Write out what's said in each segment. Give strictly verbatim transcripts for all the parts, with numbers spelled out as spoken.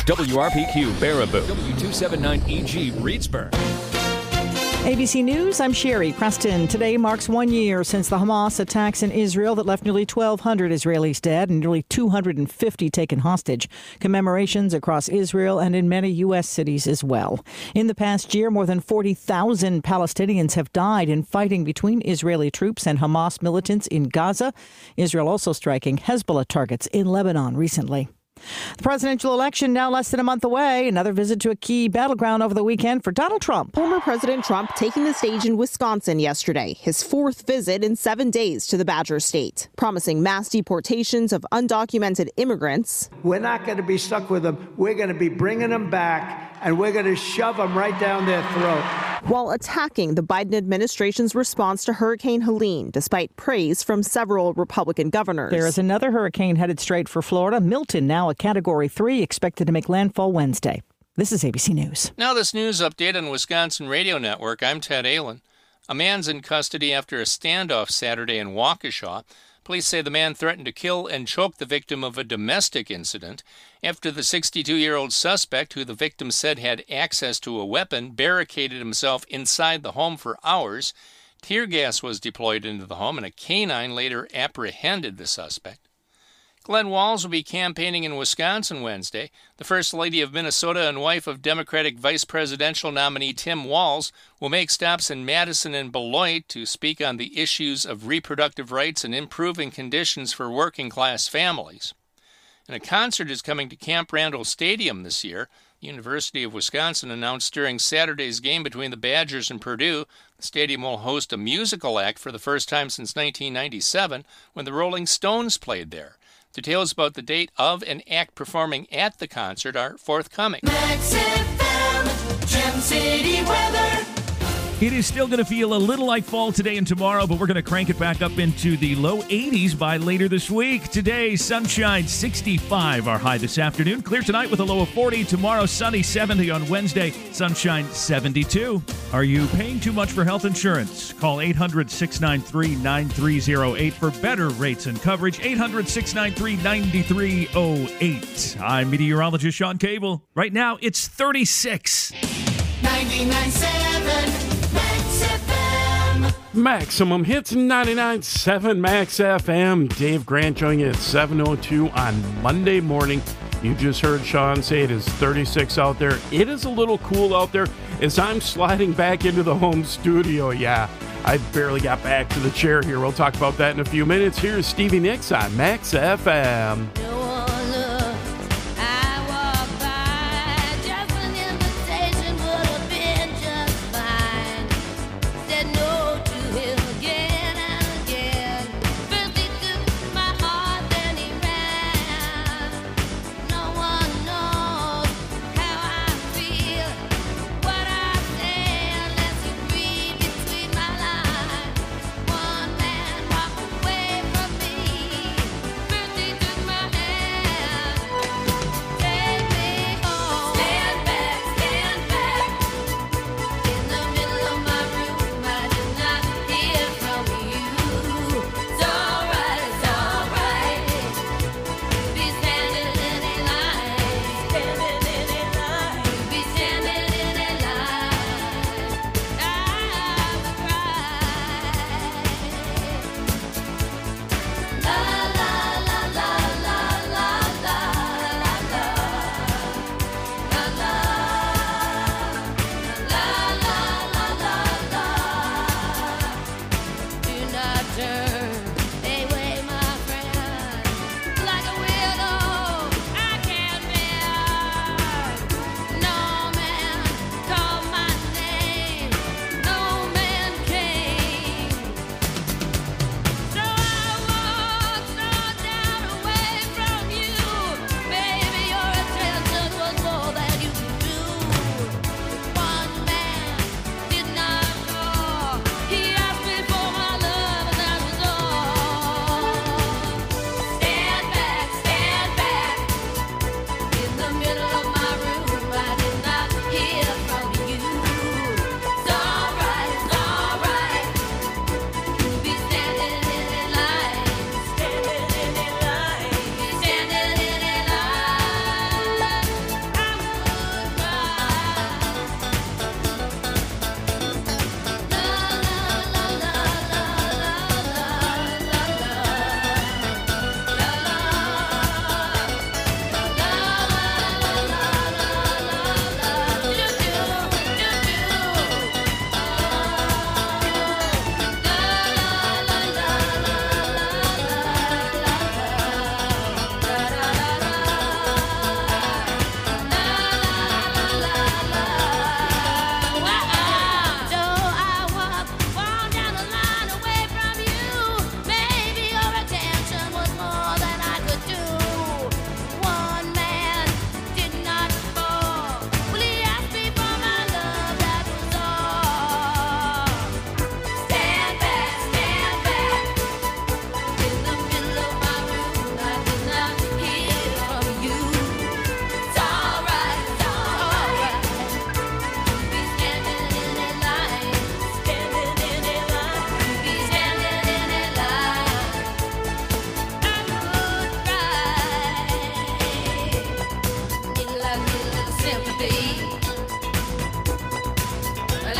W R P Q Baraboo, W two seventy-nine E G Reedsburg. A B C News, I'm Sherry Preston. Today marks one year since the Hamas attacks in Israel that left nearly twelve hundred Israelis dead and nearly two hundred fifty taken hostage. Commemorations across Israel and in many U S cities as well. In the past year, more than forty thousand Palestinians have died in fighting between Israeli troops and Hamas militants in Gaza. Israel also striking Hezbollah targets in Lebanon recently. The presidential election now less than a month away. Another visit to a key battleground over the weekend for Donald Trump. Former President Trump taking the stage in Wisconsin yesterday, his fourth visit in seven days to the Badger State, promising mass deportations of undocumented immigrants. We're not going to be stuck with them. We're going to be bringing them back, and we're going to shove them right down their throat. While attacking the Biden administration's response to Hurricane Helene, despite praise from several Republican governors. There is another hurricane headed straight for Florida. Milton, now a Category three, expected to make landfall Wednesday. This is A B C News. Now this news update on Wisconsin Radio Network. I'm Ted Allen. A man's in custody after a standoff Saturday in Waukesha. Police say the man threatened to kill and choke the victim of a domestic incident after the sixty-two-year-old suspect, who the victim said had access to a weapon, barricaded himself inside the home for hours. Tear gas was deployed into the home, and a canine later apprehended the suspect. Glenn Walz will be campaigning in Wisconsin Wednesday. The First Lady of Minnesota and wife of Democratic Vice Presidential nominee Tim Walz will make stops in Madison and Beloit to speak on the issues of reproductive rights and improving conditions for working-class families. And a concert is coming to Camp Randall Stadium this year. The University of Wisconsin announced during Saturday's game between the Badgers and Purdue, the stadium will host a musical act for the first time since nineteen ninety-seven, when the Rolling Stones played there. Details about the date of an act performing at the concert are forthcoming. Max F M, Gem City weather. It is still going to feel a little like fall today and tomorrow, but we're going to crank it back up into the low eighties by later this week. Today, sunshine, sixty-five, our high this afternoon. Clear tonight with a low of forty. Tomorrow, sunny, seventy. On Wednesday, sunshine, seventy-two. Are you paying too much for health insurance? Call eight hundred, six nine three, nine three zero eight for better rates and coverage. eight hundred, six nine three, nine three zero eight. I'm meteorologist Sean Cable. Right now, it's thirty-six. ninety-nine point seven Max F M. Maximum Hits ninety-nine point seven Max F M. Dave Grant joining you at seven oh two on Monday morning. You just heard Sean say it is thirty-six out there. It is a little cool out there as I'm sliding back into the home studio. Yeah, I barely got back to the chair here. We'll talk about that in a few minutes. Here's Stevie Nicks on Max F M.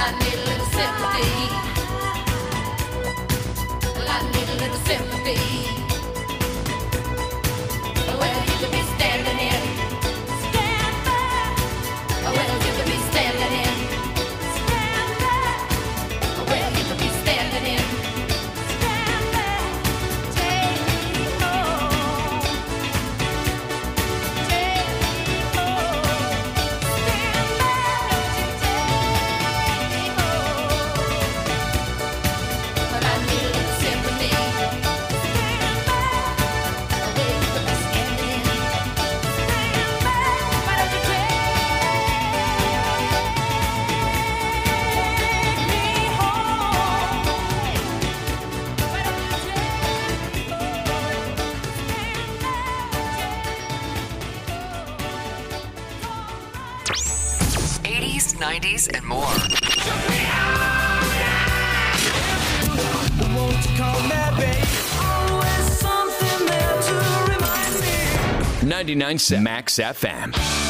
I need a little sympathy. Well, I need a little sympathy. Well, you could be standing in. Stand back. Well, you could be standing in. Stand back. Well, you could be standing in. Stand back. Take me home. Take me home. Stand back. Take me home. But I need a little sympathy. Stand back. Well, you could be standing in. Stand back. Why don't you take me eighties, nineties, and more. ninety-nine point seven Max F M.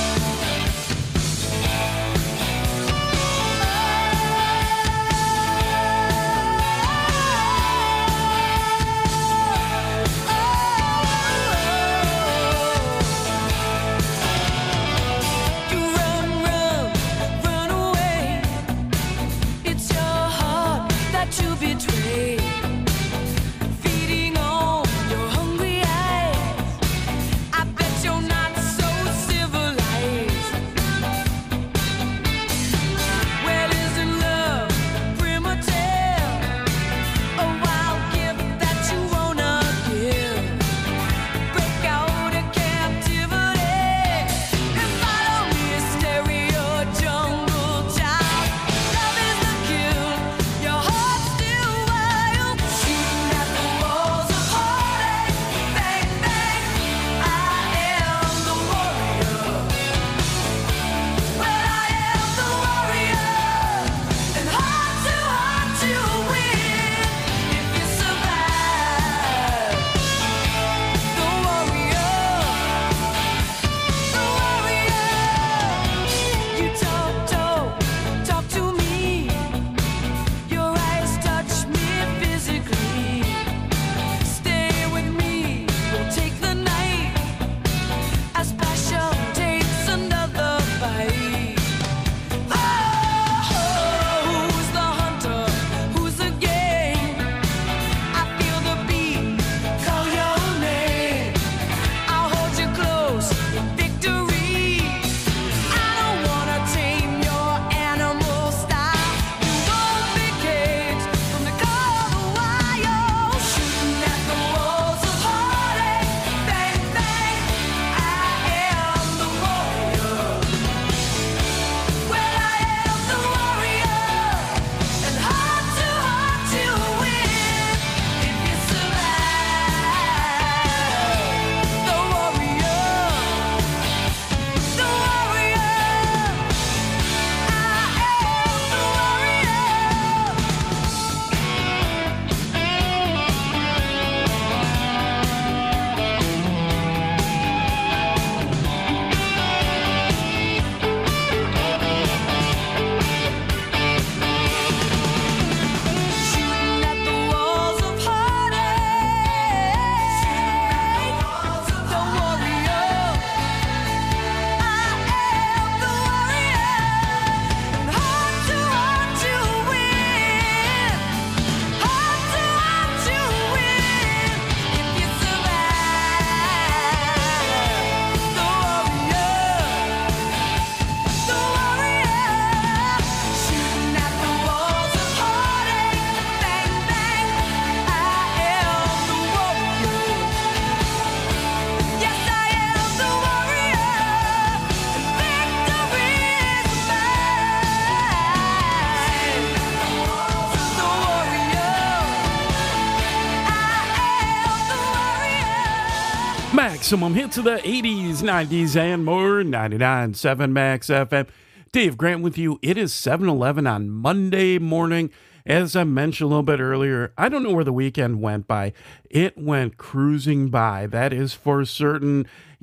Maximum hits of the eighties, nineties, and more. ninety-nine point seven Max F M. Dave Grant with you. It is seven eleven on Monday morning. As I mentioned a little bit earlier, I don't know where the weekend went by. It went cruising by. That is for certain.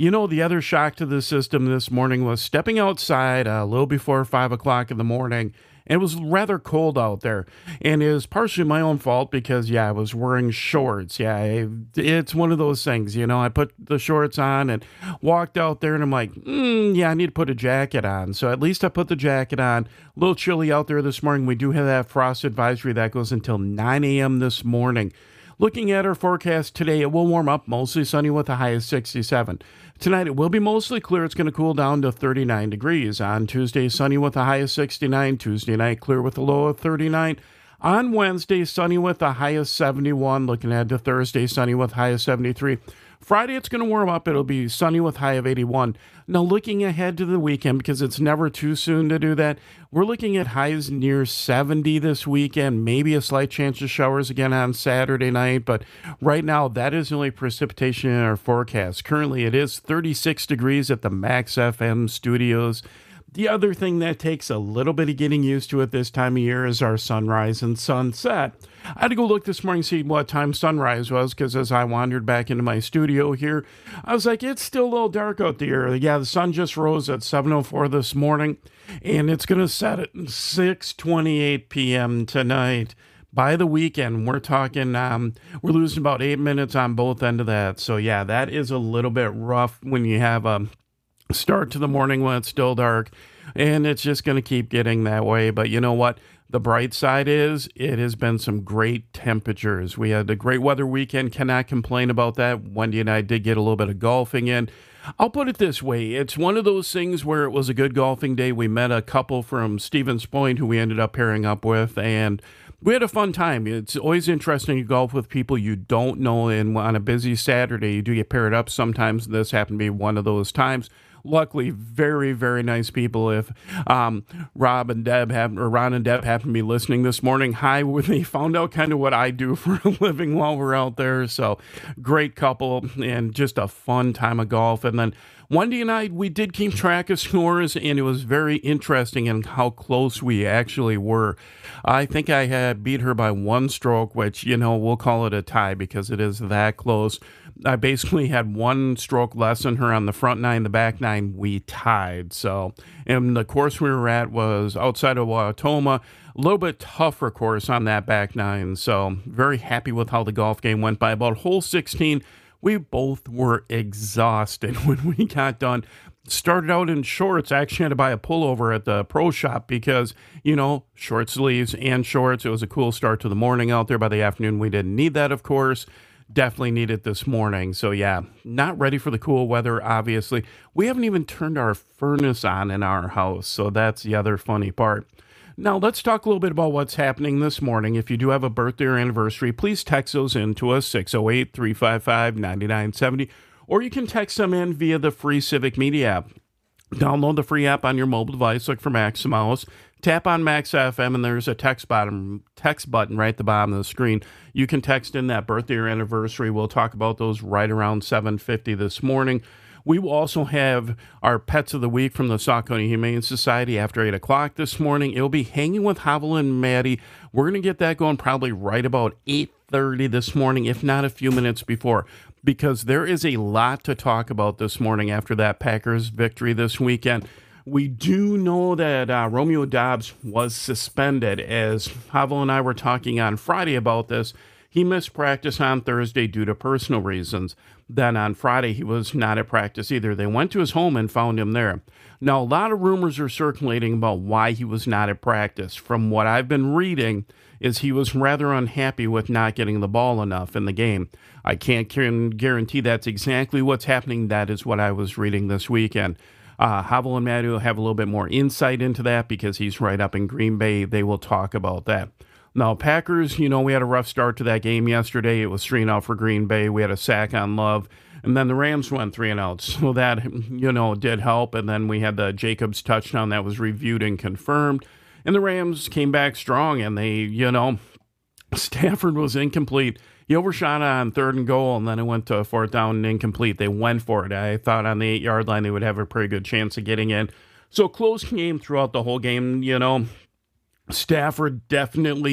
You know, the other shock to the system this morning was stepping outside a little before five o'clock in the morning. It was rather cold out there, and it was partially my own fault because, yeah, I was wearing shorts. Yeah, I, it's one of those things, you know, I put the shorts on and walked out there, and I'm like, mm, yeah, I need to put a jacket on. So at least I put the jacket on. A little chilly out there this morning. We do have that frost advisory that goes until nine a.m. this morning. Looking at our forecast today, it will warm up, mostly sunny with a high of sixty-seven. Tonight, it will be mostly clear. It's going to cool down to thirty-nine degrees. On Tuesday, sunny with a high of sixty-nine. Tuesday night, clear with a low of thirty-nine. On Wednesday, sunny with a high of seventy-one. Looking ahead to Thursday, sunny with a high of seventy-three. Friday, it's going to warm up. It'll be sunny with high of eighty-one. Now, looking ahead to the weekend, because it's never too soon to do that, we're looking at highs near seventy this weekend, maybe a slight chance of showers again on Saturday night, but right now, that is the only precipitation in our forecast. Currently, it is thirty-six degrees at the Max F M studios. The other thing that takes a little bit of getting used to at this time of year is our sunrise and sunset. I had to go look this morning, see what time sunrise was, because as I wandered back into my studio here, I was like, it's still a little dark out there. Yeah, the sun just rose at seven oh four this morning, and it's going to set at six twenty-eight p.m. tonight. By the weekend, we're talking, um, we're losing about eight minutes on both ends of that. So yeah, that is a little bit rough when you have a start to the morning when it's still dark, and it's just going to keep getting that way. But you know what? The bright side is it has been some great temperatures. We had a great weather weekend. Cannot complain about that. Wendy and I did get a little bit of golfing in. I'll put it this way. It's one of those things where it was a good golfing day. We met a couple from Stevens Point who we ended up pairing up with, and we had a fun time. It's always interesting to golf with people you don't know, and on a busy Saturday, you do get paired up sometimes. This happened to be one of those times. Luckily, very, very nice people. If um, Rob and Deb have, or Ron and Deb happen to be listening this morning, hi, when they found out kind of what I do for a living while we're out there. So great couple and just a fun time of golf. And then Wendy and I, we did keep track of scores, and it was very interesting in how close we actually were. I think I had beat her by one stroke, which, you know, we'll call it a tie because it is that close. I basically had one stroke less than her on the front nine. The back nine, we tied. So, and the course we were at was outside of Wautoma. A little bit tougher course on that back nine. So, very happy with how the golf game went. By about hole sixteen, we both were exhausted when we got done. Started out in shorts. I actually had to buy a pullover at the pro shop because, you know, short sleeves and shorts. It was a cool start to the morning out there. By the afternoon, we didn't need that, of course. Definitely need it this morning. So yeah, not ready for the cool weather, obviously. We haven't even turned our furnace on in our house, so that's the other funny part. Now, let's talk a little bit about what's happening this morning. If you do have a birthday or anniversary, please text those in to us, six oh eight, three five five, nine nine seven oh, or you can text them in via the free Civic Media app. Download the free app on your mobile device, look for Max Mouse, tap on Max F M, and there's a text button, text button right at the bottom of the screen. You can text in that birthday or anniversary. We'll talk about those right around seven fifty this morning. We will also have our Pets of the Week from the Sauk County Humane Society after eight o'clock this morning. It'll be Hanging with Havel and Maddie. We're going to get that going probably right about eight thirty this morning, if not a few minutes before, because there is a lot to talk about this morning after that Packers victory this weekend. We do know that uh, Romeo Dobbs was suspended. As Havel and I were talking on Friday about this, he missed practice on Thursday due to personal reasons. Then on Friday, he was not at practice either. They went to his home and found him there. Now, a lot of rumors are circulating about why he was not at practice. From what I've been reading, is he was rather unhappy with not getting the ball enough in the game. I can't guarantee that's exactly what's happening. That is what I was reading this weekend. Uh, Havel and Maddie will have a little bit more insight into that because he's right up in Green Bay. They will talk about that. Now, Packers, you know, we had a rough start to that game yesterday. It was three and out for Green Bay. We had a sack on Love. And then the Rams went three and out. So that, you know, did help. And then we had the Jacobs touchdown that was reviewed and confirmed. And the Rams came back strong. And they, you know, Stafford was incomplete. He overshot on third and goal, and then it went to fourth down and incomplete. They went for it. I thought on the eight-yard line they would have a pretty good chance of getting in. So close game throughout the whole game, you know. Stafford definitely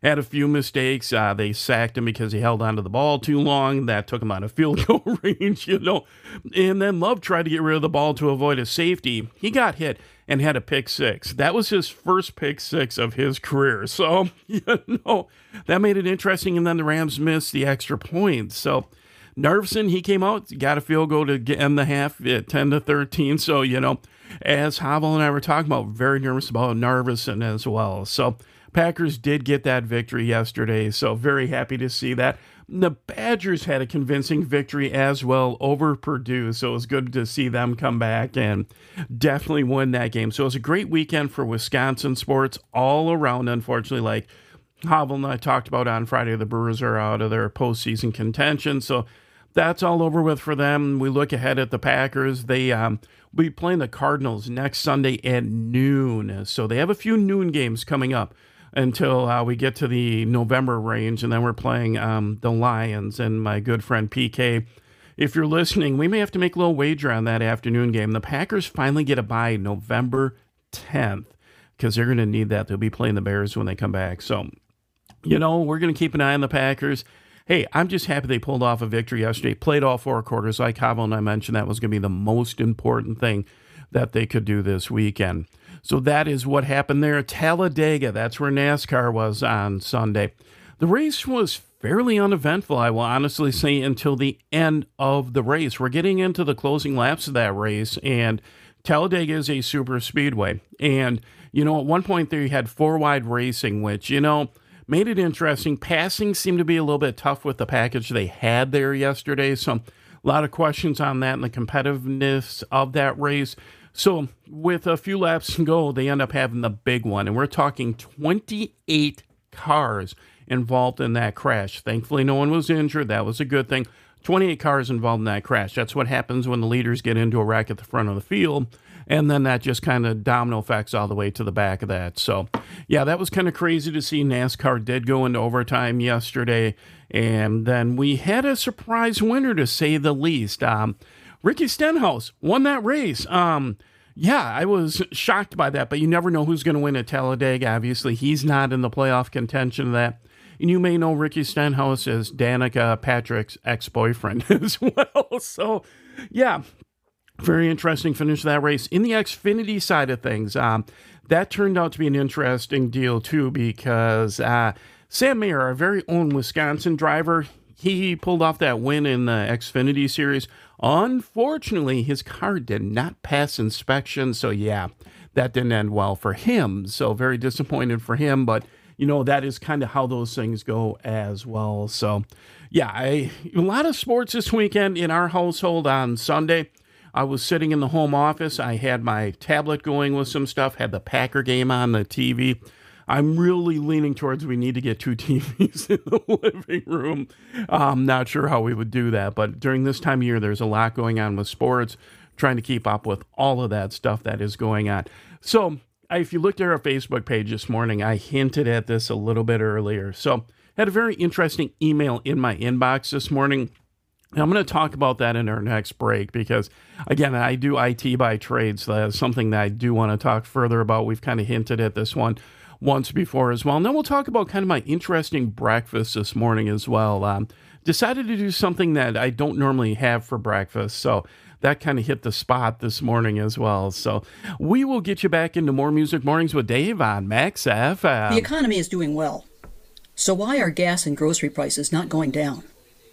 had a few mistakes. Uh, they sacked him because he held onto the ball too long. That took him out of field goal range, you know. And then Love tried to get rid of the ball to avoid a safety. He got hit and had a pick six. That was his first pick six of his career. So, you know, that made it interesting. And then the Rams missed the extra point. So, Nervson, he came out, got a field goal to end the half at ten to thirteen. So, you know, as Havel and I were talking about, very nervous about Nervson as well. So, Packers did get that victory yesterday, so very happy to see that. The Badgers had a convincing victory as well over Purdue, so it was good to see them come back and definitely win that game. So it was a great weekend for Wisconsin sports all around, unfortunately. Like Havel and I talked about on Friday, the Brewers are out of their postseason contention, so that's all over with for them. We look ahead at the Packers. They um, will be playing the Cardinals next Sunday at noon, so they have a few noon games coming up until uh, we get to the November range, and then we're playing um, the Lions. And my good friend P K, if you're listening, we may have to make a little wager on that afternoon game. The Packers finally get a bye November tenth because they're going to need that. They'll be playing the Bears when they come back. So, you know, we're going to keep an eye on the Packers. Hey, I'm just happy they pulled off a victory yesterday, played all four quarters. Like Havel and I mentioned, that was going to be the most important thing that they could do this weekend. So that is what happened there at Talladega. That's where NASCAR was on Sunday. The race was fairly uneventful, I will honestly say, until the end of the race. We're getting into the closing laps of that race, and Talladega is a super speedway. And, you know, at one point there you had four-wide racing, which, you know, made it interesting. Passing seemed to be a little bit tough with the package they had there yesterday. So a lot of questions on that and the competitiveness of that race. So with a few laps to go, they end up having the big one. And we're talking twenty-eight cars involved in that crash. Thankfully, no one was injured. That was a good thing. twenty-eight cars involved in that crash. That's what happens when the leaders get into a wreck at the front of the field. And then that just kind of domino effects all the way to the back of that. So, yeah, that was kind of crazy to see. NASCAR did go into overtime yesterday. And then we had a surprise winner, to say the least. Um, Ricky Stenhouse won that race. Um, yeah, I was shocked by that, but you never know who's going to win at Talladega. Obviously, he's not in the playoff contention of that. And you may know Ricky Stenhouse as Danica Patrick's ex-boyfriend as well. So, yeah, very interesting finish to that race. In the Xfinity side of things, um, that turned out to be an interesting deal, too, because uh, Sam Mayer, our very own Wisconsin driver, he pulled off that win in the Xfinity Series. Unfortunately, his car did not pass inspection, so yeah, that didn't end well for him. So very disappointed for him, but you know, that is kind of how those things go as well. So yeah, I, a lot of sports this weekend in our household. On Sunday, I was sitting in the home office. I had my tablet going with some stuff, had the Packer game on the T V. I'm really leaning towards we need to get two T Vs in the living room. I'm not sure how we would do that, but during this time of year, there's a lot going on with sports, trying to keep up with all of that stuff that is going on. So if you looked at our Facebook page this morning, I hinted at this a little bit earlier. So had a very interesting email in my inbox this morning. I'm going to talk about that in our next break because, again, I do I T by trade, so that's something that I do want to talk further about. We've kind of hinted at this one once before as well. And then we'll talk about kind of my interesting breakfast this morning as well. Um, decided to do something that I don't normally have for breakfast, so that kind of hit the spot this morning as well. So we will get you back into more Music Mornings with Dave on Max F M. The economy is doing well. So why are gas and grocery prices not going down?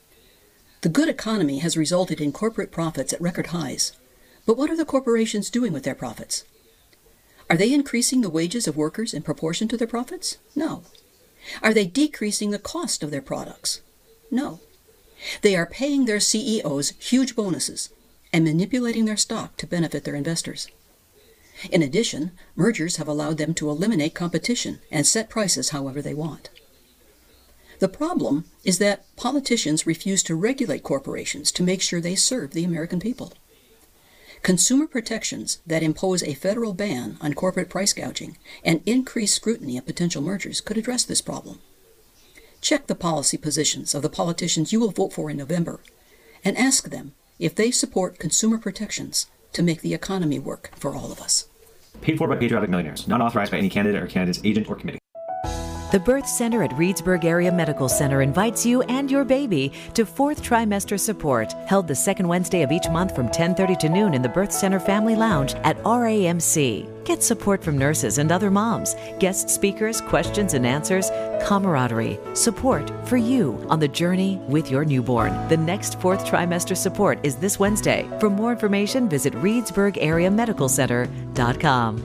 The good economy has resulted in corporate profits at record highs. But what are the corporations doing with their profits? Are they increasing the wages of workers in proportion to their profits? No. Are they decreasing the cost of their products? No. They are paying their C E Os huge bonuses and manipulating their stock to benefit their investors. In addition, mergers have allowed them to eliminate competition and set prices however they want. The problem is that politicians refuse to regulate corporations to make sure they serve the American people. Consumer protections that impose a federal ban on corporate price gouging and increased scrutiny of potential mergers could address this problem. Check the policy positions of the politicians you will vote for in November and ask them if they support consumer protections to make the economy work for all of us. Paid for by Patriotic Millionaires. Not authorized by any candidate or candidate's agent or committee. The Birth Center at Reedsburg Area Medical Center invites you and your baby to fourth trimester support, held the second Wednesday of each month from ten thirty to noon in the Birth Center Family Lounge at R A M C. Get support from nurses and other moms, guest speakers, questions and answers, camaraderie, support for you on the journey with your newborn. The next fourth trimester support is this Wednesday. For more information, visit reedsburg area medical center dot com.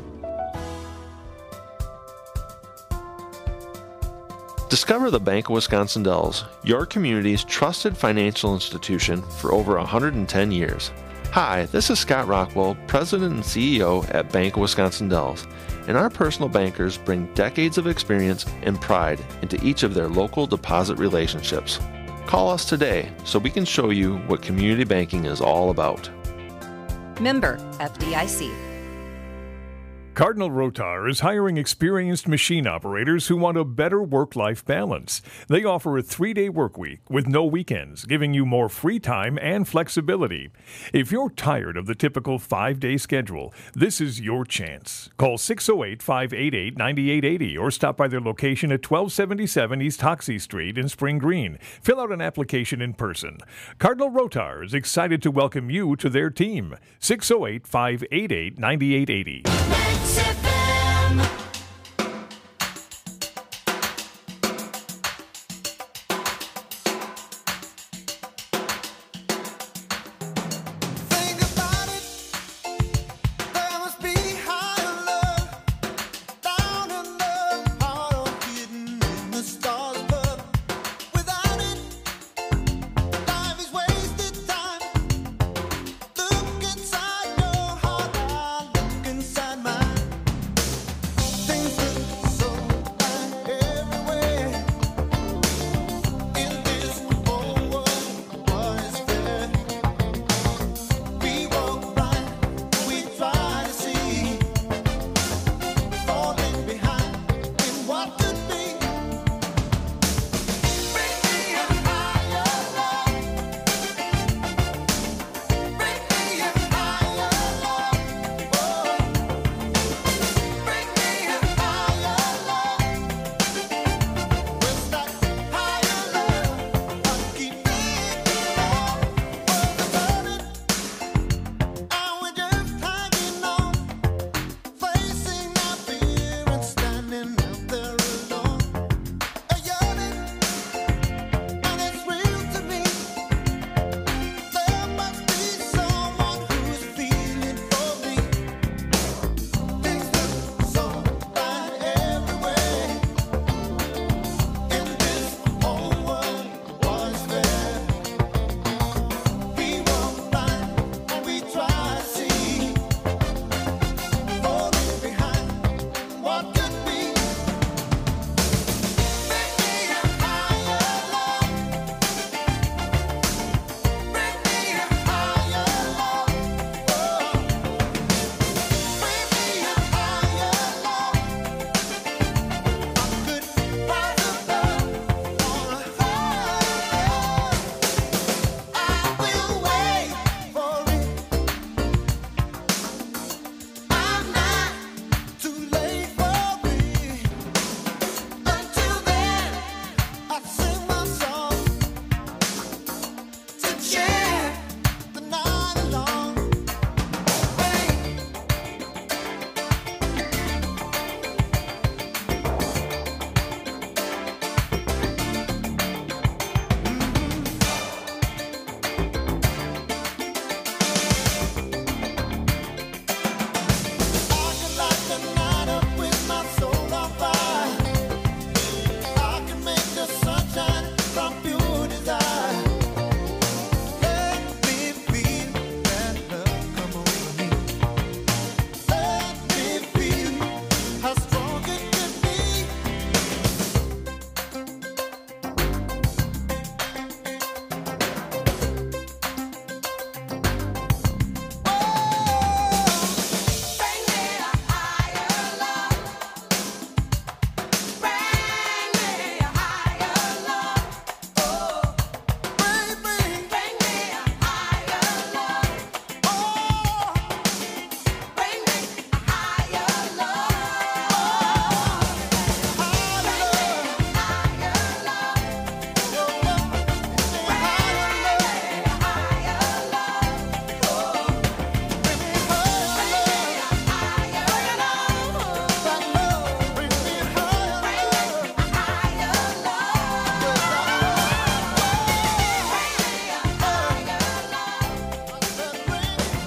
Discover the Bank of Wisconsin Dells, your community's trusted financial institution for over one hundred ten years. Hi, this is Scott Rockwell, President and C E O at Bank of Wisconsin Dells, and our personal bankers bring decades of experience and pride into each of their local deposit relationships. Call us today so we can show you what community banking is all about. Member F D I C. Cardinal Rotar is hiring experienced machine operators who want a better work-life balance. They offer a three-day work week with no weekends, giving you more free time and flexibility. If you're tired of the typical five-day schedule, this is your chance. Call six oh eight, five eight eight, nine eight eight oh or stop by their location at twelve seventy-seven East Hoxie Street in Spring Green. Fill out an application in person. Cardinal Rotar is excited to welcome you to their team. six oh eight, five eight eight, nine eight eight oh.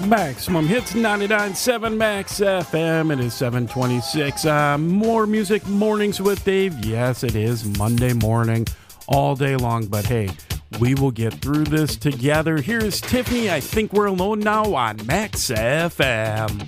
Maximum Hits ninety-nine point seven Max F M. It is seven twenty-six. Uh, more music mornings with Dave. Yes, it is Monday morning all day long, but hey, we will get through this together. Here's Tiffany. I think we're alone now on Max F M.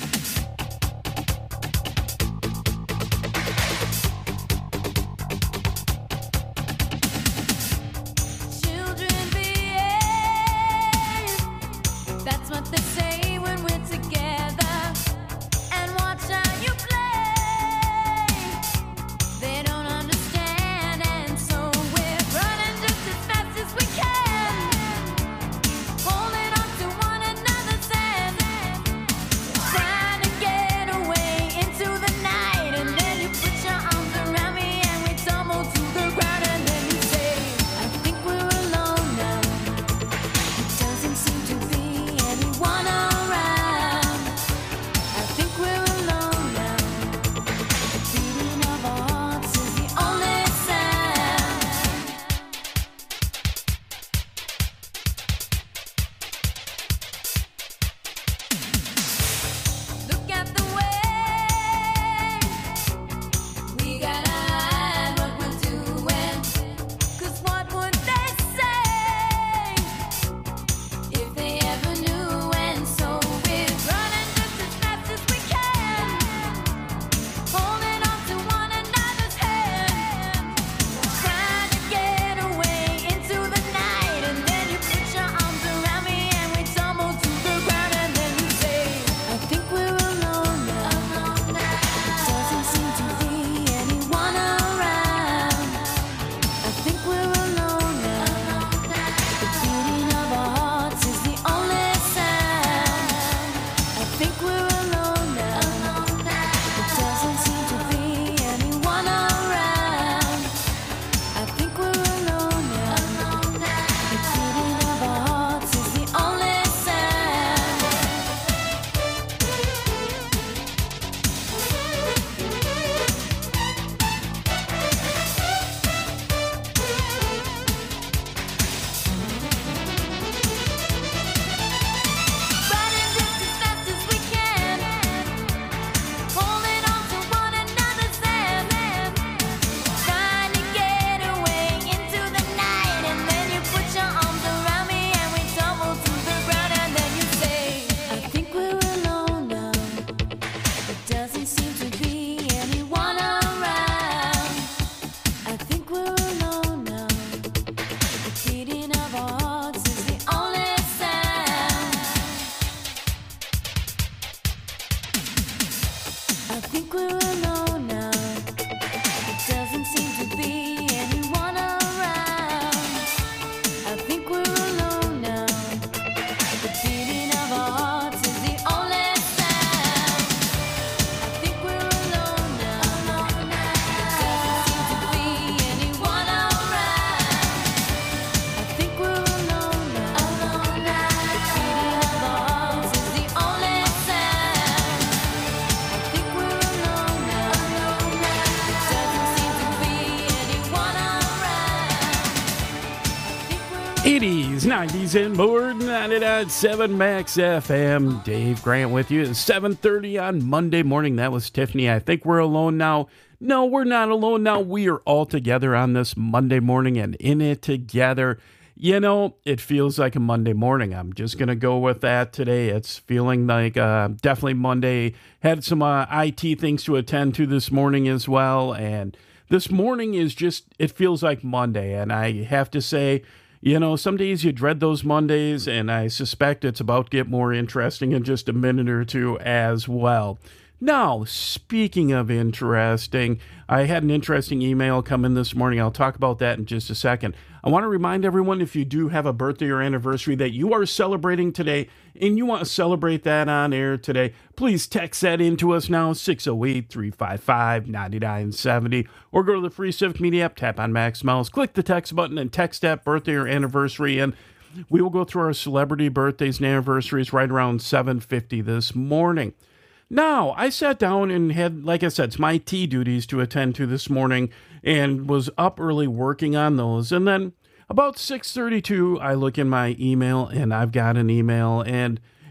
eighties, nineties, and more. ninety-nine point seven Max F M. Dave Grant with you at seven thirty on Monday morning. That was Tiffany. I think we're alone now. No, we're not alone now. We are all together on this Monday morning and in it together. You know, it feels like a Monday morning. I'm just going to go with that today. It's feeling like uh, definitely Monday. Had some uh, I T things to attend to this morning as well. And this morning is just, it feels like Monday. And I have to say, you know, some days you dread those Mondays, and I suspect it's about to get more interesting in just a minute or two as well. Now, speaking of interesting, I had an interesting email come in this morning. I'll talk about that in just a second. I want to remind everyone, if you do have a birthday or anniversary that you are celebrating today and you want to celebrate that on air today, please text that into us now, six oh eight, three five five, nine nine seven oh, or go to the free Civic Media app, tap on Max Miles, click the text button, and text that birthday or anniversary, and we will go through our celebrity birthdays and anniversaries right around seven fifty this morning. Now, I sat down and had, like I said, it's my tea duties to attend to this morning, and was up early working on those. And then about six thirty-two, I look in my email, and I've got an email, and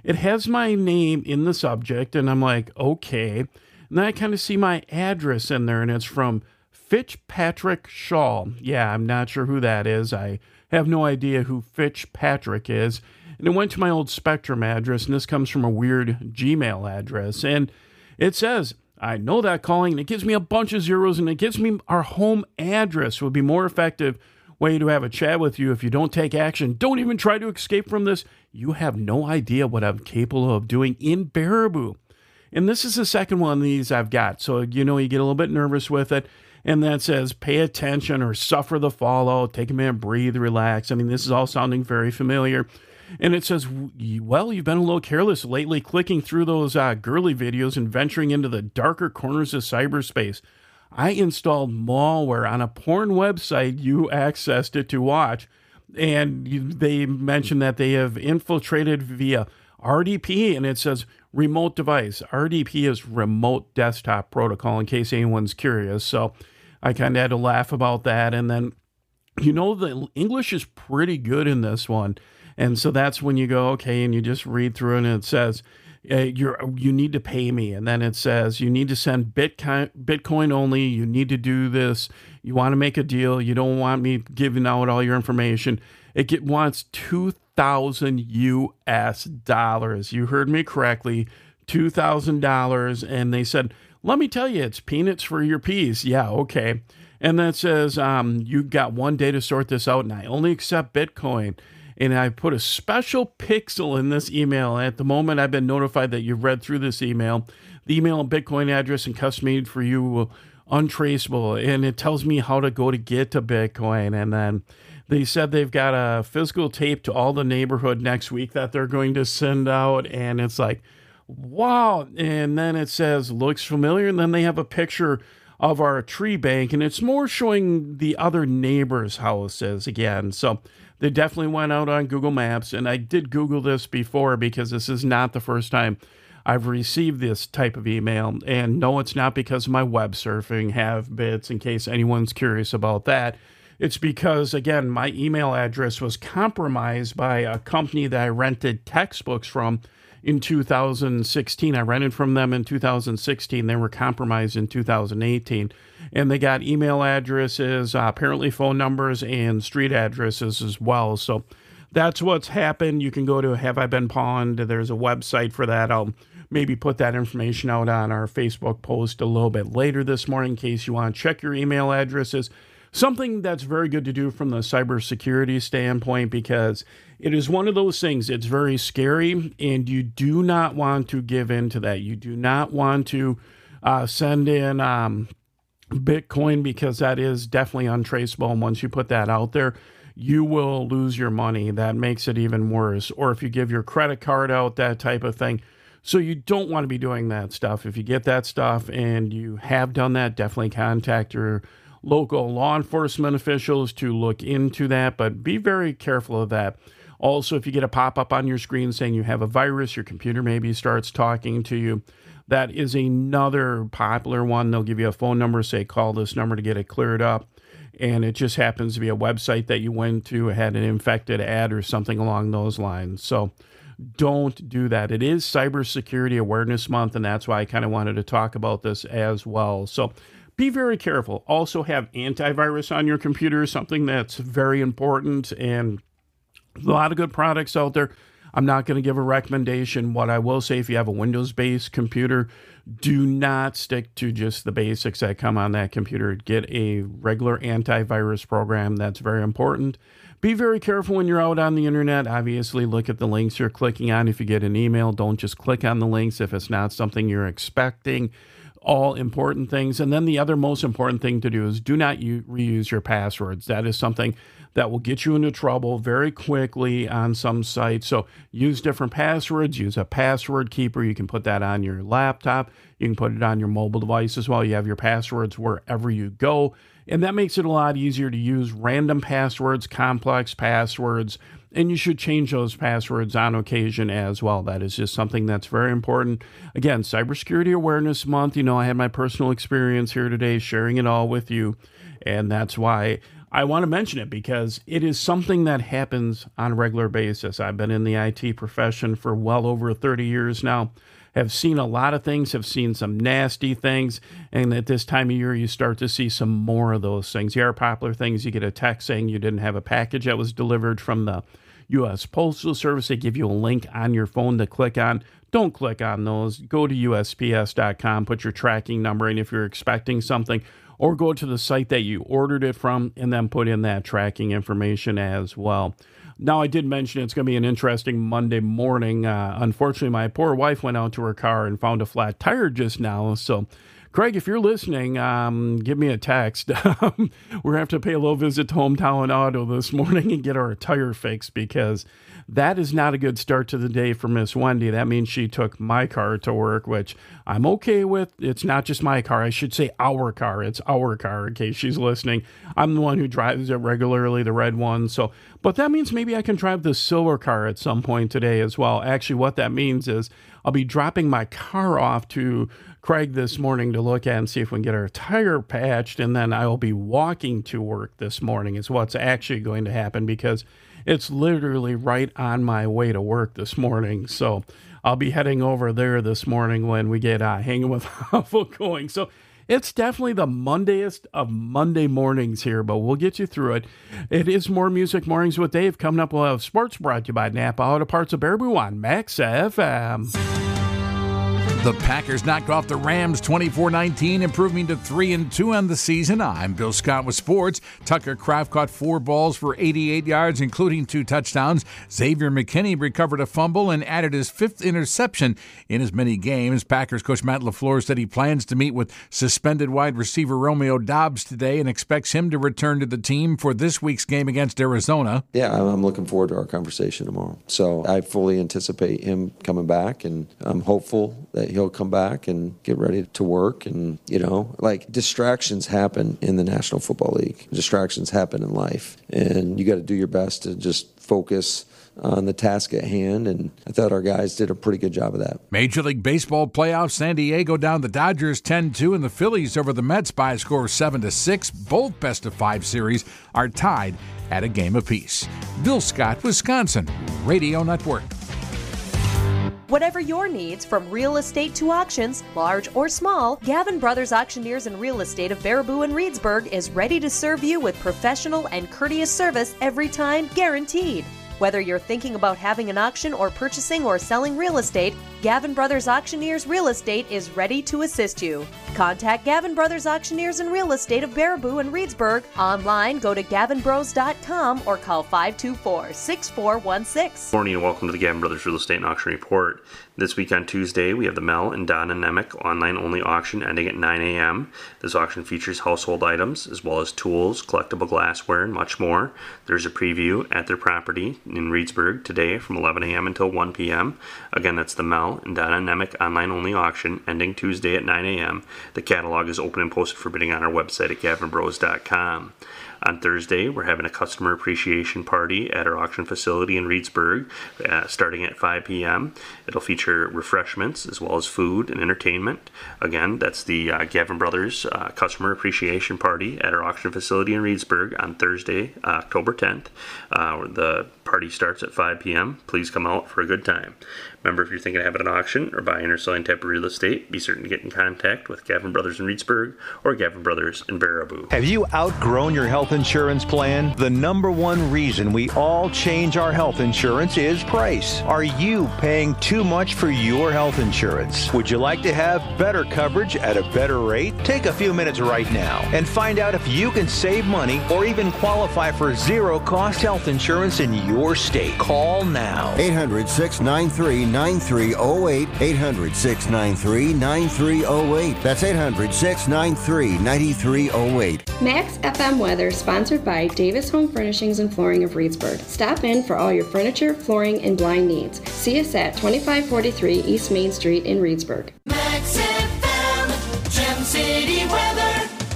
it has my name in the subject, and I'm like, okay. And then I kind of see my address in there, and it's from Fitzpatrick Shaw. Yeah, I'm not sure who that is. I have no idea who Fitzpatrick is. And it went to my old Spectrum address, and this comes from a weird Gmail address. And it says, I know that calling, and it gives me a bunch of zeros, and it gives me our home address. It would be more effective way to have a chat with you if you don't take action. Don't even try to escape from this. You have no idea what I'm capable of doing in Baraboo. And this is the second one of these I've got. So, you know, you get a little bit nervous with it. And that says, pay attention or suffer the fallout. Take a minute, breathe, relax. I mean, this is all sounding very familiar. And it says, well, you've been a little careless lately, clicking through those uh, girly videos and venturing into the darker corners of cyberspace. I installed malware on a porn website you accessed it to watch. And you, they mentioned that they have infiltrated via R D P, and it says remote device. R D P is remote desktop protocol, in case anyone's curious. So I kind of had to laugh about that. And then, you know, the English is pretty good in this one. And so that's when you go, okay, and you just read through it, and it says, uh, you're, you need to pay me. And then it says, you need to send Bitcoin, Bitcoin only. You need to do this. You want to make a deal. You don't want me giving out all your information. It get, wants two thousand U S dollars. You heard me correctly, two thousand dollars. And they said, let me tell you, it's peanuts for your peas. Yeah, okay. And then it says, um, you got one day to sort this out, and I only accept Bitcoin. And I put a special pixel in this email. At the moment, I've been notified that you've read through this email. The email and Bitcoin address and custom made for you will untraceable. And it tells me how to go to get to Bitcoin. And then they said they've got a physical tape to all the neighborhood next week that they're going to send out. And it's like, wow. And then it says, looks familiar. And then they have a picture of our tree bank. And it's more showing the other neighbors' houses again. So they definitely went out on Google Maps, and I did Google this before because this is not the first time I've received this type of email. And no, it's not because of my web surfing habits, in case anyone's curious about that. It's because, again, my email address was compromised by a company that I rented textbooks from in two thousand sixteen. I rented from them in two thousand sixteen. They were compromised in two thousand eighteen. And they got email addresses, uh, apparently phone numbers, and street addresses as well. So that's what's happened. You can go to Have I Been Pawned? There's a website for that. I'll maybe put that information out on our Facebook post a little bit later this morning in case you want to check your email addresses. Something that's very good to do from the cybersecurity standpoint, because it is one of those things. It's very scary, and you do not want to give in to that. You do not want to uh, send in um, Bitcoin, because that is definitely untraceable. And once you put that out there, you will lose your money. That makes it even worse. Or if you give your credit card out, that type of thing. So you don't want to be doing that stuff. If you get that stuff and you have done that, definitely contact your local law enforcement officials to look into that, but be very careful of that. Also, if you get a pop-up on your screen saying you have a virus, your computer maybe starts talking to you, that is another popular one. They'll give you a phone number, say call this number to get it cleared up, and it just happens to be a website that you went to, had an infected ad or something along those lines. So don't do that. It is Cybersecurity Awareness Month, and that's why I kind of wanted to talk about this as well. So be very careful. Also have antivirus on your computer, something that's very important, and a lot of good products out there. I'm not going to give a recommendation. What I will say, if you have a Windows-based computer, do not stick to just the basics that come on that computer. Get a regular antivirus program. That's very important. Be very careful when you're out on the internet. Obviously, look at the links you're clicking on. If you get an email, don't just click on the links if it's not something you're expecting. All important things. And then the other most important thing to do is do not u- reuse your passwords. That is something that will get you into trouble very quickly on some sites. So use different passwords, use a password keeper. You can put that on your laptop. You can put it on your mobile device as well. You have your passwords wherever you go. And that makes it a lot easier to use random passwords, complex passwords, and you should change those passwords on occasion as well. That is just something that's very important. Again, Cybersecurity Awareness Month. You know, I had my personal experience here today sharing it all with you. And that's why I want to mention it because it is something that happens on a regular basis. I've been in the I T profession for well over thirty years now, have seen a lot of things, have seen some nasty things, and at this time of year, you start to see some more of those things. Here are popular things. You get a text saying you didn't have a package that was delivered from the U S Postal Service. They give you a link on your phone to click on. Don't click on those. Go to U S P S dot com, put your tracking number in if you're expecting something, or go to the site that you ordered it from and then put in that tracking information as well. Now, I did mention it's going to be an interesting Monday morning. Uh, unfortunately, my poor wife went out to her car and found a flat tire just now. So, Craig, if you're listening, um, give me a text. We're going to have to pay a little visit to Hometown Auto this morning and get our tire fixed because that is not a good start to the day for Miss Wendy. That means she took my car to work, which I'm okay with. It's not just my car. I should say our car. It's our car in case she's listening. I'm the one who drives it regularly, the red one. So, but that means maybe I can drive the silver car at some point today as well. Actually, what that means is I'll be dropping my car off to Craig this morning to look at and see if we can get our tire patched, and then I will be walking to work this morning is what's actually going to happen because it's literally right on my way to work this morning. So I'll be heading over there this morning when we get uh, hanging with Huffle going. So it's definitely the Mondayest of Monday mornings here, but we'll get you through it. It is More Music Mornings with Dave. Coming up, we'll have sports brought to you by Napa Auto Parts of Baraboo on Max F M. The Packers knocked off the Rams twenty-four nineteen, improving to three and two on the season. I'm Bill Scott with sports. Tucker Kraft caught four balls for eighty-eight yards, including two touchdowns. Xavier McKinney recovered a fumble and added his fifth interception in as many games. Packers coach Matt LaFleur said he plans to meet with suspended wide receiver Romeo Doubs today and expects him to return to the team for this week's game against Arizona. Yeah, I'm looking forward to our conversation tomorrow. So I fully anticipate him coming back, and I'm hopeful that he'll come back and get ready to work. And, you know, like distractions happen in the National Football League. Distractions happen in life. And you got to do your best to just focus on the task at hand, and I thought our guys did a pretty good job of that. Major League Baseball playoffs, San Diego down the Dodgers ten two, and the Phillies over the Mets by a score of seven to six. Both best-of-five series are tied at a game apiece. Bill Scott, Wisconsin Radio Network. Whatever your needs, from real estate to auctions, large or small, Gavin Brothers Auctioneers and Real Estate of Baraboo and Reedsburg is ready to serve you with professional and courteous service every time, guaranteed. Whether you're thinking about having an auction or purchasing or selling real estate, Gavin Brothers Auctioneers Real Estate is ready to assist you. Contact Gavin Brothers Auctioneers and Real Estate of Baraboo and Reedsburg. Online, go to gavin bros dot com or call five two four, six four one six. Good morning and welcome to the Gavin Brothers Real Estate and Auction Report. This week on Tuesday, we have the Mel and Donna Nemec online-only auction ending at nine a.m. This auction features household items as well as tools, collectible glassware, and much more. There's a preview at their property in Reedsburg today from eleven a.m. until one p.m. Again, that's the Mel and Donna Nemec online-only auction ending Tuesday at nine a.m. The catalog is open and posted for bidding on our website at gavin bros dot com. On Thursday, we're having a customer appreciation party at our auction facility in Reedsburg, uh, starting at five p.m. It'll feature refreshments as well as food and entertainment. Again, that's the uh, Gavin Brothers uh, Customer Appreciation Party at our auction facility in Reedsburg on Thursday, uh, October tenth. Uh, the party starts at five p.m. Please come out for a good time. Remember, if you're thinking of having an auction or buying or selling type of real estate, be certain to get in contact with Gavin Brothers in Reedsburg or Gavin Brothers in Baraboo. Have you outgrown your health insurance plan? The number one reason we all change our health insurance is price. Are you paying too much for your health insurance? Would you like to have better coverage at a better rate? Take a few minutes right now and find out if you can save money or even qualify for zero-cost health insurance in your state. Call now. eight hundred, six nine three, nine three zero eight. eight hundred, six nine three, nine three zero eight. That's eight hundred, six nine three, nine three zero eight. Max F M Weather, sponsored by Davis Home Furnishings and Flooring of Reedsburg. Stop in for all your furniture, flooring, and blind needs. See us at twenty-five forty-three East Main Street in Reedsburg. Max F M, Gem City weather.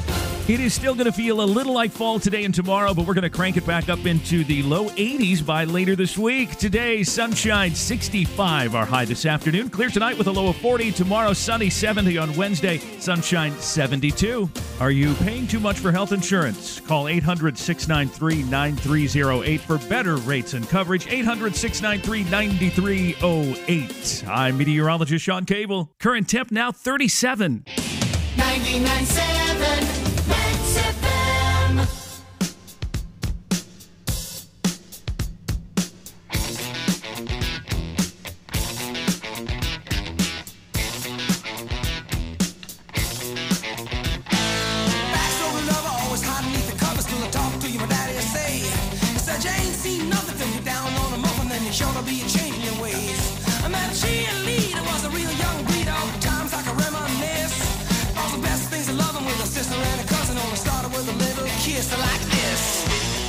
It is still going to feel a little like fall today and tomorrow, but we're going to crank it back up into the low eighties by later this week. Today, sunshine sixty-five, our high this afternoon. Clear tonight with a low of forty. Tomorrow, sunny seventy. On Wednesday, sunshine seventy-two. Are you paying too much for health insurance? Call eight hundred, six nine three, nine three zero eight for better rates and coverage. eight hundred, six nine three, nine three zero eight. I'm meteorologist Sean Cable. Current temp now thirty-seven. ninety-nine point seven Max F M. Backstory lover, always hide beneath the covers till I talk to you, my daddy will say. He said you ain't seen nothing till you're down on a muffin, then you're sure to be changing your ways. I met a cheerleader, was a real young breed, all the times I can reminisce. All the best things of loving with a sister and a cousin, only started with a little kiss like this.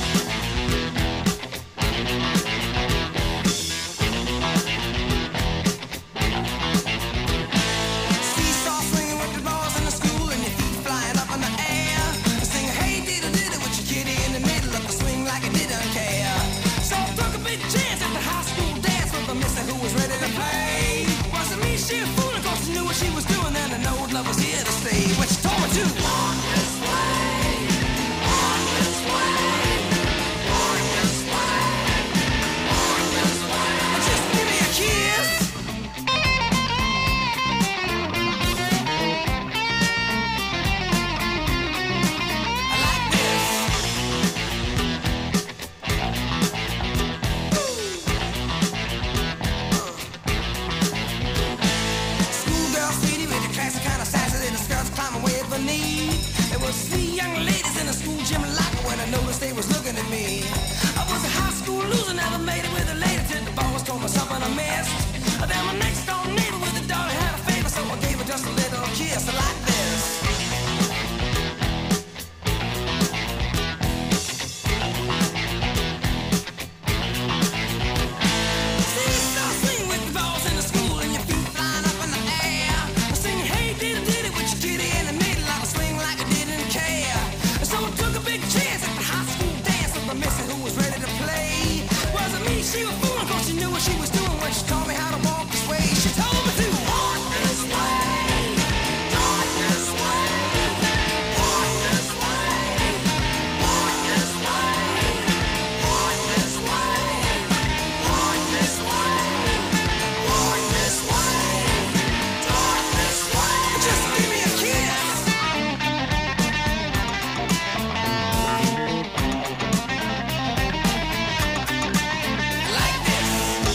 Seesaw swinging with the balls in the school and your feet flying up in the air. Singing, hey, diddle diddle with your kitty in the middle of the swing like it didn't care. So I took a big chance at the high school dance with a mister who was ready to play. Wasn't me, she was fooling, cause she knew what she was doing, and I know love was here to stay. What you told me to? On this way, on this way, on this way, on this way. Just give me a kiss. I like this. Schoolgirl sweetie with the classic kind of sassy little skirts climbing way up her knee. There was three young ladies in the school gym locker when I noticed they was looking at me. I was a high school loser, never made it with a lady till the boss told me something I missed. Then my next door neighbor with a daughter had a favor, so I gave her just a little kiss like this. Seesaw swing with the balls in the school and your feet flying up in the air. Singing, hey, diddle diddle with your kitty in the middle of a swing like I didn't care. So I took a big chance at the high school dance with a missy who was ready to play. Wasn't me, she was fooling, cause she knew what she was doing when she taught me how to walk this way. She told me to walk this way, walk this way, walk this way, walk this way, walk this way, walk this way, walk this way, walk this way. Just give me a kiss. Like this.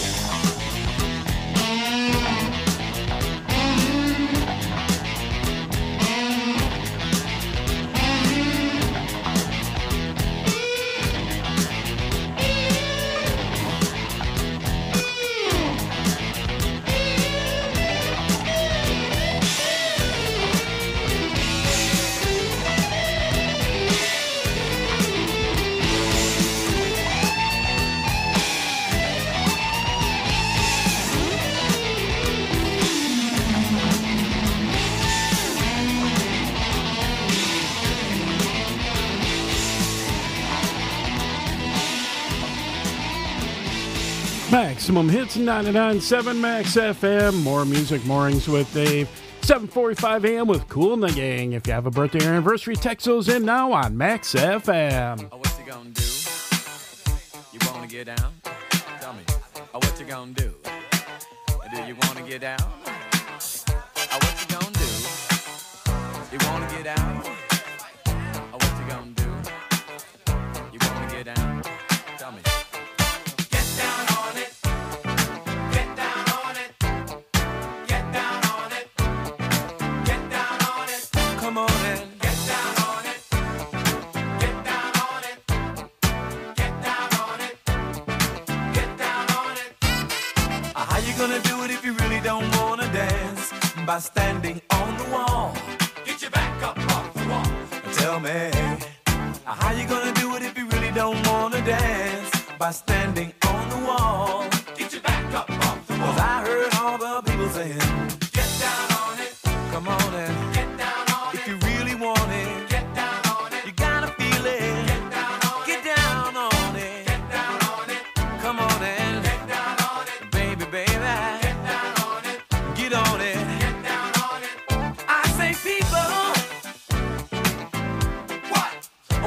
Maximum Hits ninety-nine point seven Max F M. More music mornings with Dave. seven forty-five a.m. with Kool and the Gang. If you have a birthday or anniversary, text those in now on Max F M. Oh, what you gonna do? You wanna get down? Tell me. Oh, what you gonna do? Do you wanna get down? Oh, what you gonna do? You wanna get down? Oh, what you gonna do? You wanna get down? Tell me. Get down on it. Get down on it. Get down on it. Get down on it. Come on and get down on it. Get down on it. Get down on it. Get down on it. Uh, How you gonna do it if you really don't wanna dance? By standing on the wall. Get your back up off the wall. Tell me, uh, how you gonna do it if you really don't wanna dance? By standing on the wall. Get your back up off the wall. 'Cause I heard all the people saying, get down on it. Come on and get down on it. If you really want it, get down on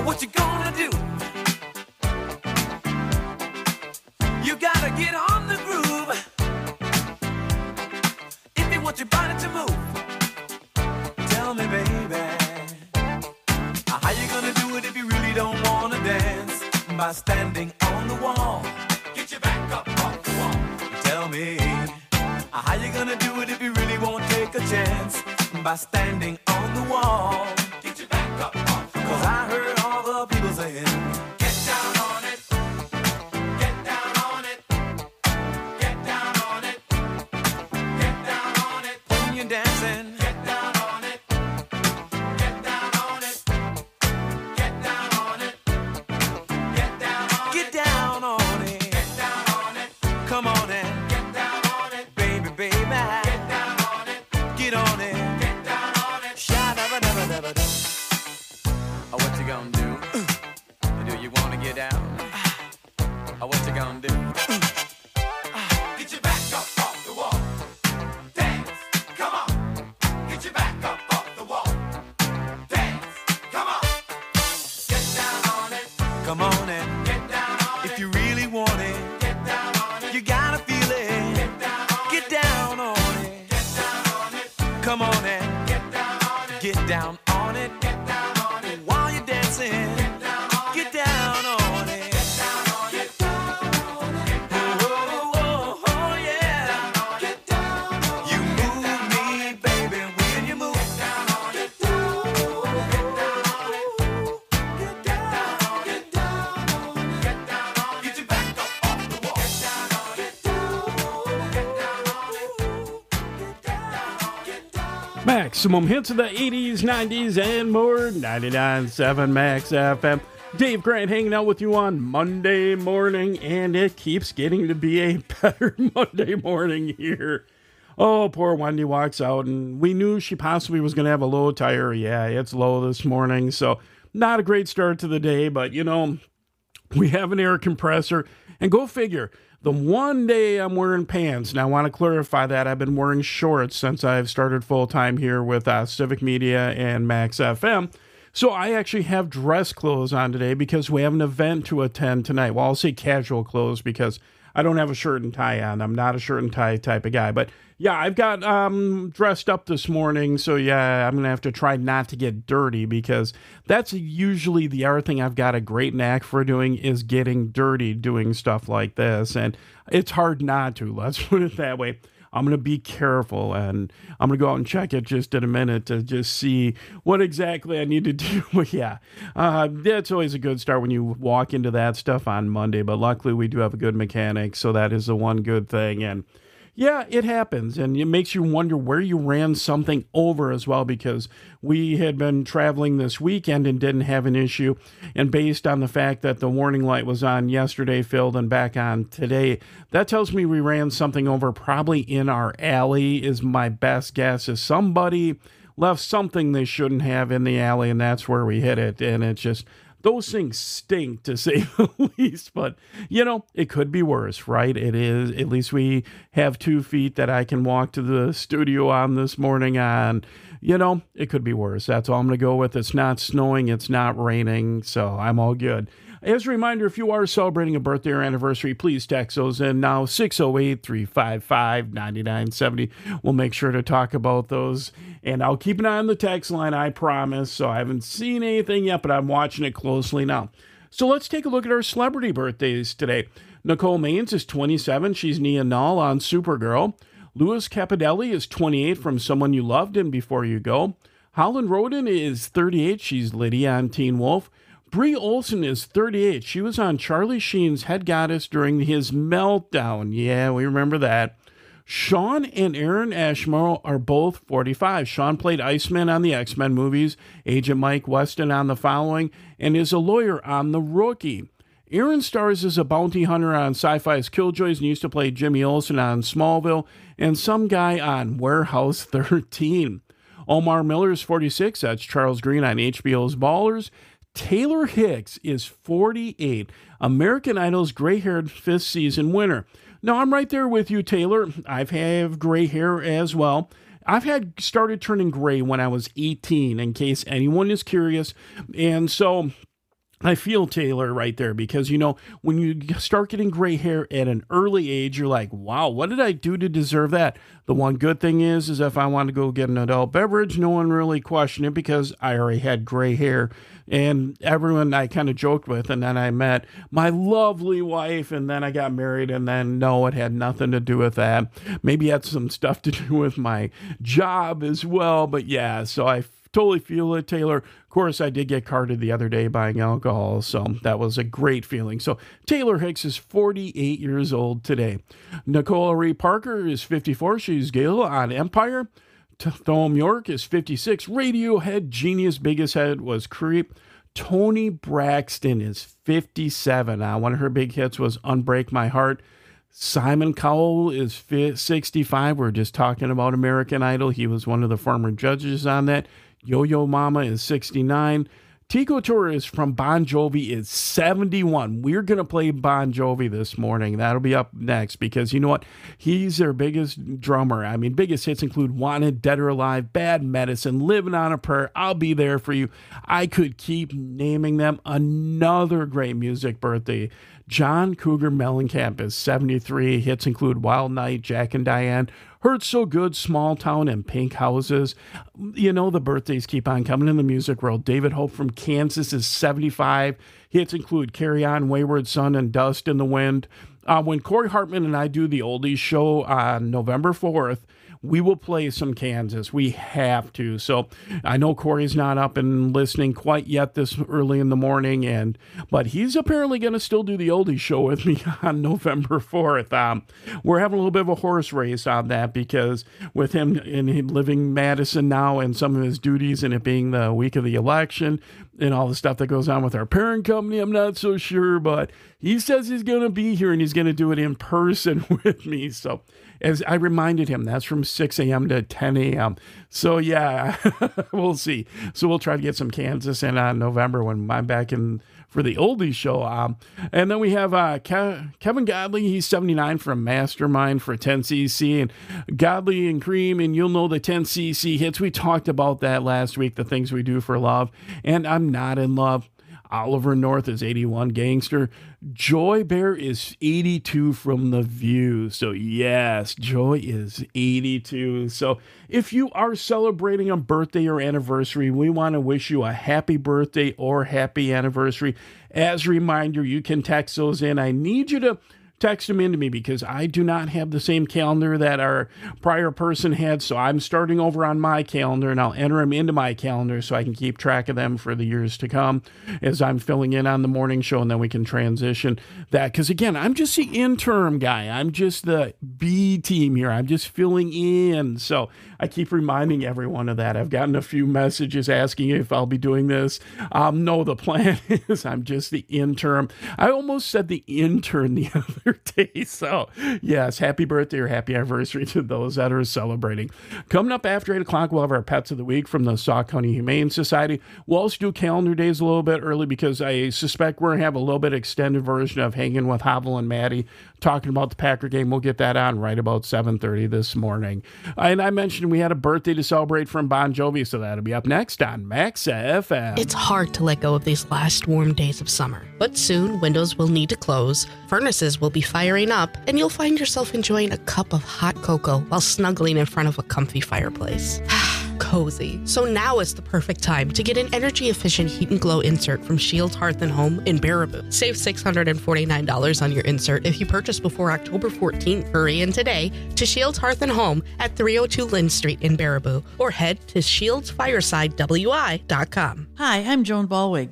What you gonna do? You gotta get on the groove if you want your body to move. Tell me, baby, how you gonna do it if you really don't wanna dance? By standing on the wall. Get your back up off the wall. Tell me, how you gonna do it if you really won't take a chance? By standing on the wall. Get your back up off the wall. 'Cause I heard all the people saying, get down on it. Get down on it. Get down on it. Get down on it. When you're dancing. Get down on it. Get down on it. Get down on it. Get down on it. Get down on it. Get down on it. Come on and get down on it. Baby, baby. Get down on it. Get on it. Get down on it. Sha-da-ba-da-ba-da-ba-da. Oh, what you gonna do? Do you wanna get down? Oh, what you gonna do? Get your back up off the wall. Dance, come on. Get your back up off the wall. Dance, come on. Get down on it. Come on and get down on it. If you really want it, get down on it. You gotta feel it. Get down on it. Get down on it. Get down on it. Come on and get down on it. Get down on it. Get down on it. While you're dancing, get down on it. Get down on it. Get down on it. Get down on it. Oh, oh, oh, oh, yeah. Get down on it. You move me, baby, when you move. Get down on it. Get down on it. Get down on it. Get down on it. Get down on it. Get down on it. Get your back up off the wall. Get down on it. Get down on it. Get down on it. Get down. Get down. Maximum hits of the eighties, nineties, and more. ninety-nine point seven Max F M. Dave Grant hanging out with you on Monday morning, and it keeps getting to be a better Monday morning here. Oh, poor Wendy walks out, and we knew she possibly was going to have a low tire. Yeah, it's low this morning, so not a great start to the day, but, you know, we have an air compressor, and go figure. The one day I'm wearing pants, and I want to clarify that I've been wearing shorts since I've started full-time here with uh, Civic Media and Max F M. So I actually have dress clothes on today because we have an event to attend tonight. Well, I'll say casual clothes because I don't have a shirt and tie on. I'm not a shirt and tie type of guy. But yeah, I've got um, dressed up this morning. So yeah, I'm going to have to try not to get dirty because that's usually the other thing I've got a great knack for doing is getting dirty doing stuff like this. And it's hard not to, let's put it that way. I'm going to be careful, and I'm going to go out and check it just in a minute to just see what exactly I need to do. But yeah, uh, that's always a good start when you walk into that stuff on Monday. But luckily, we do have a good mechanic, so that is the one good thing. And yeah, it happens, and it makes you wonder where you ran something over as well, because we had been traveling this weekend and didn't have an issue, and based on the fact that the warning light was on yesterday, filled, and back on today, that tells me we ran something over probably in our alley is my best guess. Is somebody left something they shouldn't have in the alley, and that's where we hit it, and it's just... those things stink, to say the least, but, you know, it could be worse, right? It is. At least we have two feet that I can walk to the studio on this morning on. You know, it could be worse. That's all I'm going to go with. It's not snowing. It's not raining, so I'm all good. As a reminder, if you are celebrating a birthday or anniversary, please text those in now, six oh eight, three five five, nine nine seven oh. We'll make sure to talk about those, and I'll keep an eye on the text line, I promise. So I haven't seen anything yet, but I'm watching it closely now. So let's take a look at our celebrity birthdays today. Nicole Maines is twenty-seven. She's Nia Null on Supergirl. Louis Capodelli is twenty-eight from Someone You Loved and Before You Go. Holland Roden is thirty-eight. She's Lydia on Teen Wolf. Brie Olson is thirty-eight. She was on Charlie Sheen's Head Goddess during his meltdown. Yeah, we remember that. Sean and Aaron Ashmore are both forty-five. Sean played Iceman on the X-Men movies, Agent Mike Weston on The Following, and is a lawyer on The Rookie. Aaron stars as a bounty hunter on Sci-Fi's Killjoys and used to play Jimmy Olsen on Smallville and some guy on Warehouse thirteen. Omar Miller is forty-six. That's Charles Green on H B O's Ballers. Taylor Hicks is forty-eight, American Idol's gray-haired fifth season winner. Now, I'm right there with you, Taylor. I've had gray hair as well. I've had started turning gray when I was eighteen, in case anyone is curious. And so I feel Taylor right there because, you know, when you start getting gray hair at an early age, you're like, wow, what did I do to deserve that? The one good thing is, is if I want to go get an adult beverage, no one really questioned it because I already had gray hair. And everyone I kind of joked with, and then I met my lovely wife, and then I got married, and then no, it had nothing to do with that. Maybe it had some stuff to do with my job as well, but yeah, so I totally feel it, Taylor. Of course, I did get carded the other day buying alcohol, so that was a great feeling. So Taylor Hicks is forty-eight years old today. Nicole Ree Parker is fifty-four. She's Gail on Empire. Thom Yorke is fifty-six. Radiohead, Genius, biggest head was Creep. Toni Braxton is fifty-seven. Uh, one of her big hits was Unbreak My Heart. Simon Cowell is sixty-five. We're just talking about American Idol. He was one of the former judges on that. Yo-Yo Mama is sixty-nine. Tico Torres from Bon Jovi is seventy-one. We're going to play Bon Jovi this morning. That'll be up next because you know what? He's their biggest drummer. I mean, biggest hits include Wanted, Dead or Alive, Bad Medicine, Living on a Prayer, I'll Be There For You. I could keep naming them. Another great music birthday. John Cougar Mellencamp is seventy-three. Hits include Wild Night, Jack and Diane, Hurt So Good, Small Town, and Pink Houses. You know, the birthdays keep on coming in the music world. David Hope from Kansas is seventy-five. Hits include Carry On, Wayward Son, and Dust in the Wind. Uh, when Corey Hartman and I do the Oldies show on November fourth, we will play some Kansas. We have to. So I know Corey's not up and listening quite yet this early in the morning, and but he's apparently going to still do the Oldies show with me on November fourth. Um, we're having a little bit of a horse race on that because with him in him living Madison now and some of his duties and it being the week of the election and all the stuff that goes on with our parent company, I'm not so sure, but he says he's going to be here and he's going to do it in person with me. So as I reminded him, that's from six a.m. to ten a.m. So, yeah, we'll see. So we'll try to get some Kansas in on November when I'm back in for the Oldies show. Um, and then we have uh, Ke- Kevin Godley. He's seventy-nine from Mastermind for ten C C. And Godley and Cream, and you'll know the ten C C hits. We talked about that last week, the things we do for love. And I'm not in love. Oliver North is eighty-one, Gangster. Joy Bear is eighty-two from The View. So yes, Joy is eighty-two. So if you are celebrating a birthday or anniversary, we want to wish you a happy birthday or happy anniversary. As a reminder, you can text those in. I need you to text them into me because I do not have the same calendar that our prior person had. So I'm starting over on my calendar and I'll enter them into my calendar so I can keep track of them for the years to come as I'm filling in on the morning show, and then we can transition that. Because again, I'm just the interim guy. I'm just the B team here. I'm just filling in. So I keep reminding everyone of that. I've gotten a few messages asking if I'll be doing this. Um, no, the plan is I'm just the interim. I almost said the intern the other day. So yes, happy birthday or happy anniversary to those that are celebrating. Coming up after eight o'clock, we'll have our Pets of the Week from the Sauk County Humane Society. We'll also do calendar days a little bit early because I suspect we're going to have a little bit extended version of Hanging with Havel and Maddie talking about the Packer game. We'll get that on right about seven thirty this morning. And I mentioned we had a birthday to celebrate from Bon Jovi, so that'll be up next on Max F M. It's hard to let go of these last warm days of summer, but soon windows will need to close, furnaces will be firing up, and you'll find yourself enjoying a cup of hot cocoa while snuggling in front of a comfy fireplace. Cozy. So now is the perfect time to get an energy-efficient heat and glow insert from Shields Hearth and Home in Baraboo. Save six hundred forty-nine dollars on your insert if you purchase before October fourteenth. Hurry in today to Shields Hearth and Home at three oh two Lynn Street in Baraboo, or head to shields fireside w i dot com. Hi, I'm Joan Balwig.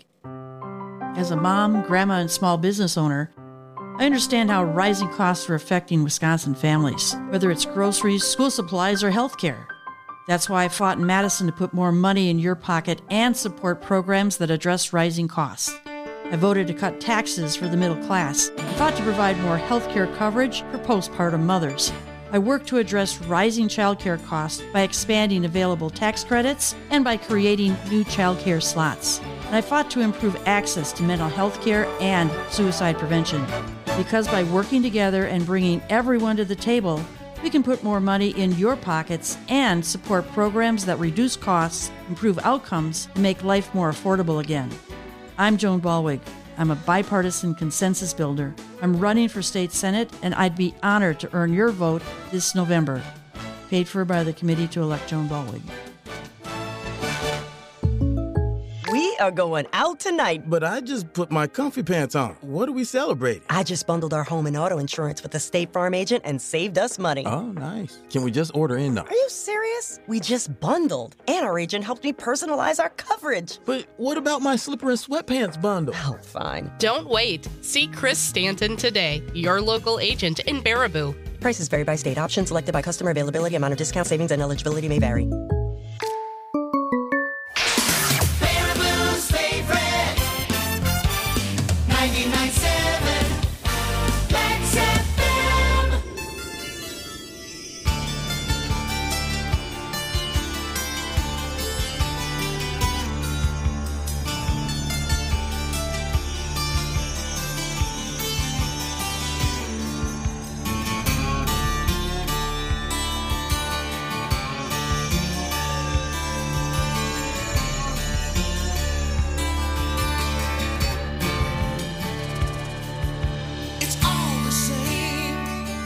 As a mom, grandma, and small business owner, I understand how rising costs are affecting Wisconsin families, whether it's groceries, school supplies, or healthcare. That's why I fought in Madison to put more money in your pocket and support programs that address rising costs. I voted to cut taxes for the middle class. I fought to provide more health care coverage for postpartum mothers. I worked to address rising child care costs by expanding available tax credits and by creating new child care slots. And I fought to improve access to mental health care and suicide prevention. Because by working together and bringing everyone to the table, we can put more money in your pockets and support programs that reduce costs, improve outcomes, and make life more affordable again. I'm Joan Balwig. I'm a bipartisan consensus builder. I'm running for state senate, and I'd be honored to earn your vote this November. Paid for by the Committee to Elect Joan Balwig. We are going out tonight. But I just put my comfy pants on. What are we celebrating? I just bundled our home and auto insurance with a State Farm agent and saved us money. Oh, nice. Can we just order in now? Are you serious? We just bundled. And our agent helped me personalize our coverage. But what about my slipper and sweatpants bundle? Oh, fine. Don't wait. See Chris Stanton today, your local agent in Baraboo. Prices vary by state. Options selected by customer. Availability, amount of discount, savings, and eligibility may vary. Baraboo's favorite. ninety-nine point seven. Max F M. It's all the same.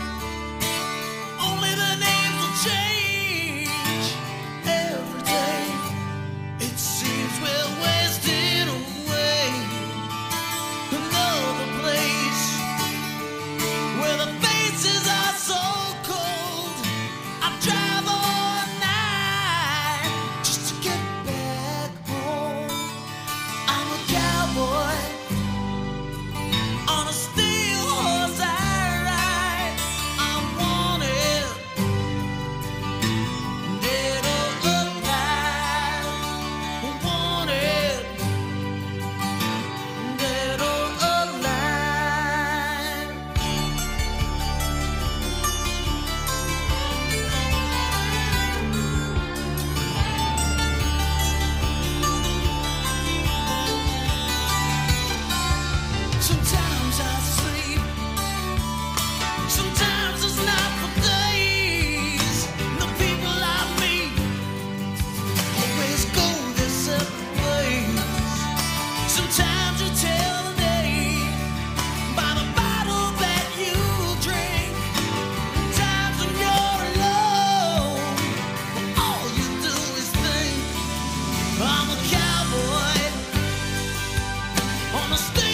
Only the names will change every day. It seems we're wasting away. Another place where the faces are so cold. I drive all night just to get back home. I'm a cowboy. On a steel horse I ride. I'm wanted, dead or alive. Wanted, dead or alive. Sometimes I sleep. Sometimes it's not for days. The people I meet always go their separate ways. Sometimes you tell the day by the bottle that you drink. Times when you're alone, all you do is think. I'm a cowboy on a steel